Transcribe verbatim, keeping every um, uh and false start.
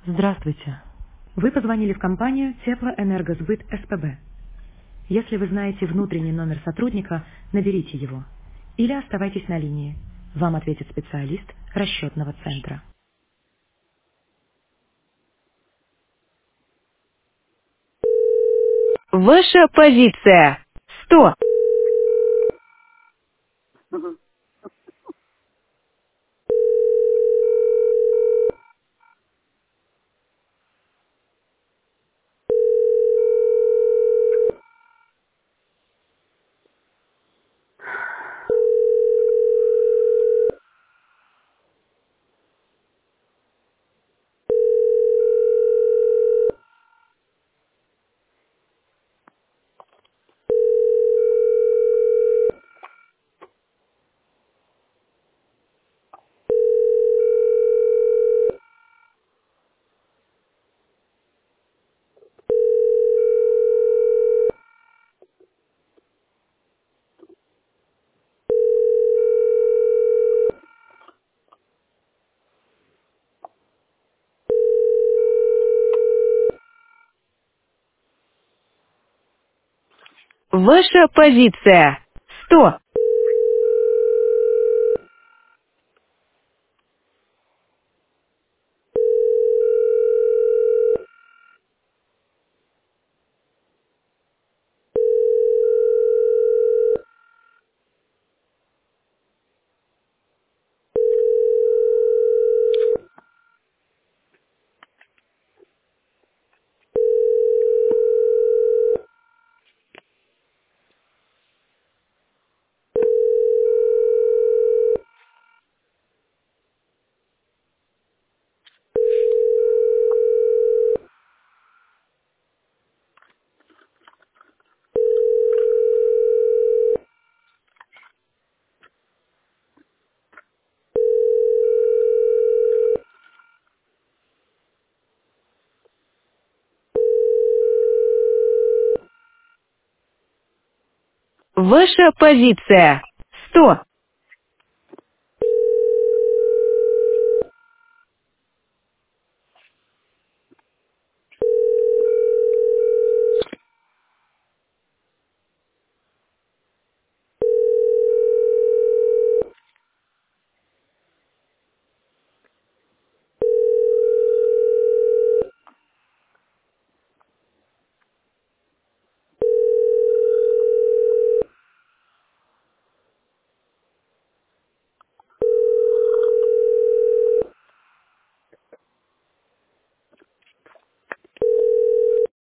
Здравствуйте. Вы позвонили в компанию Теплоэнергосбыт СПБ. Если вы знаете внутренний номер сотрудника, наберите его. Или оставайтесь на линии. Вам ответит специалист расчетного центра. Ваша позиция. сто. Ваша позиция. сто. Ваша позиция. сто.